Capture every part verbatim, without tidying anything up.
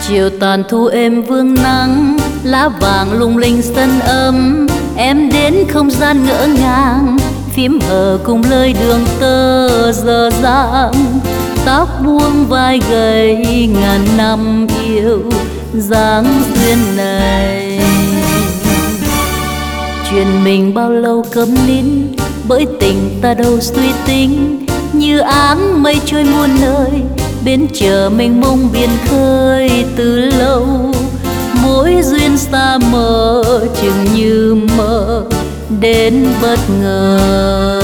Chiều tàn thu êm vương nắng, lá vàng lung linh sân ấm. Em đến không gian ngỡ ngàng, phím hờ cùng lời đường tơ dở dang. Tóc buông vai gầy ngàn năm yêu dáng duyên này. Chuyện mình bao lâu câm nín, bởi tình ta đâu suy tính. Như áng mây trôi muôn nơi, bên chờ mênh mông biển khơi từ lâu. Mối duyên xa mờ chừng như mơ đến bất ngờ.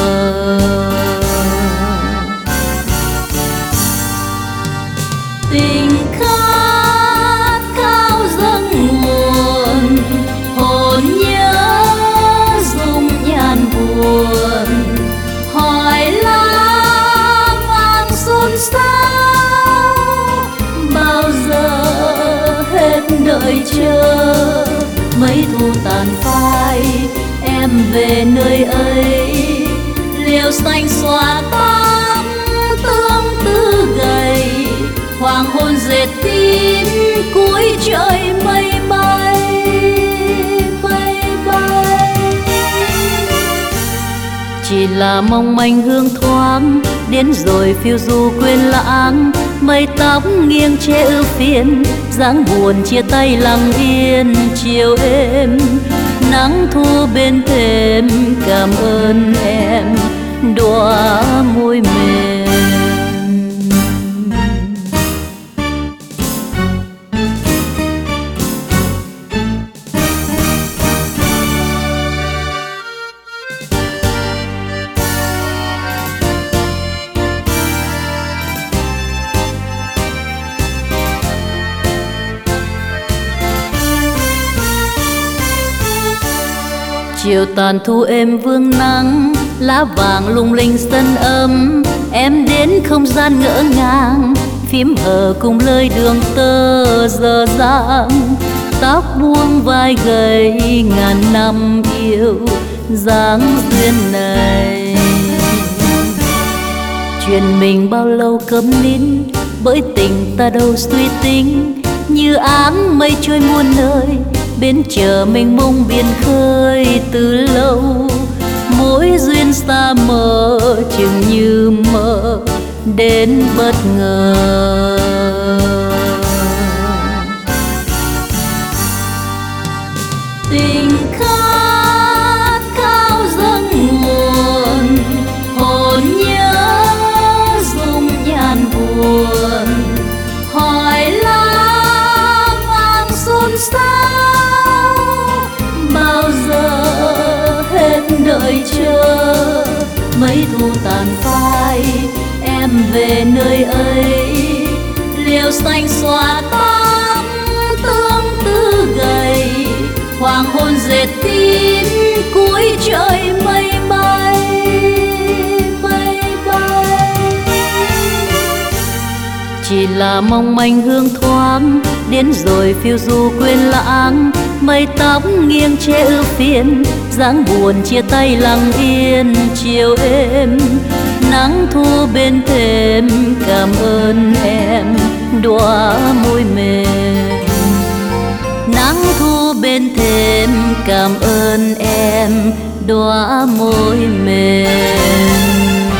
Tình khát khao dâng nguồn, hồn nhớ dung nhan buồn. Hỏi lang vang xôn xao, bao giờ hết đợi chờ. Mấy thu tàn phai em về nơi ấy, liều xanh xóa tóc tương tư gầy. Hoàng hôn dệt tím cuối trời mây bay, mây bay. Chỉ là mong manh hương thoáng, đến rồi phiêu du quên lãng. Mây tóc nghiêng che ưu phiền, dáng buồn chia tay lặng yên chiều êm. Nắng thu bên thềm cảm ơn em đóa môi mềm. Chiều tàn thu êm vương nắng, lá vàng lung linh sân ấm. Em đến không gian ngỡ ngàng, phím hờ cùng lời đường tơ dở dang. Tóc buông vai gầy ngàn năm yêu dáng duyên này. Chuyện mình bao lâu câm nín, bởi tình ta đâu suy tính. Như áng mây trôi muôn nơi, bên chờ mênh mông biển khơi từ lâu. Mối duyên xa mờ chừng như mơ đến bất ngờ. Tình khát khao dâng nguồn, hồn nhớ dung nhan buồn. Hỏi lang vang xôn xao, bao giờ hết đợi chờ. Mấy thu tàn phai em về nơi ấy, liều xanh xóa tóc tương tư gầy. Hoàng hôn dệt tím cuối trời mây bay, mây bay. Chỉ là mong manh hương thoáng, đến rồi phiêu du quên lãng. Mây tóc nghiêng che ưu phiền, dáng buồn chia tay lặng yên chiều êm. Nắng thu bên thềm cảm ơn em đóa môi mềm. Nắng thu bên thềm cảm ơn em đóa môi mềm.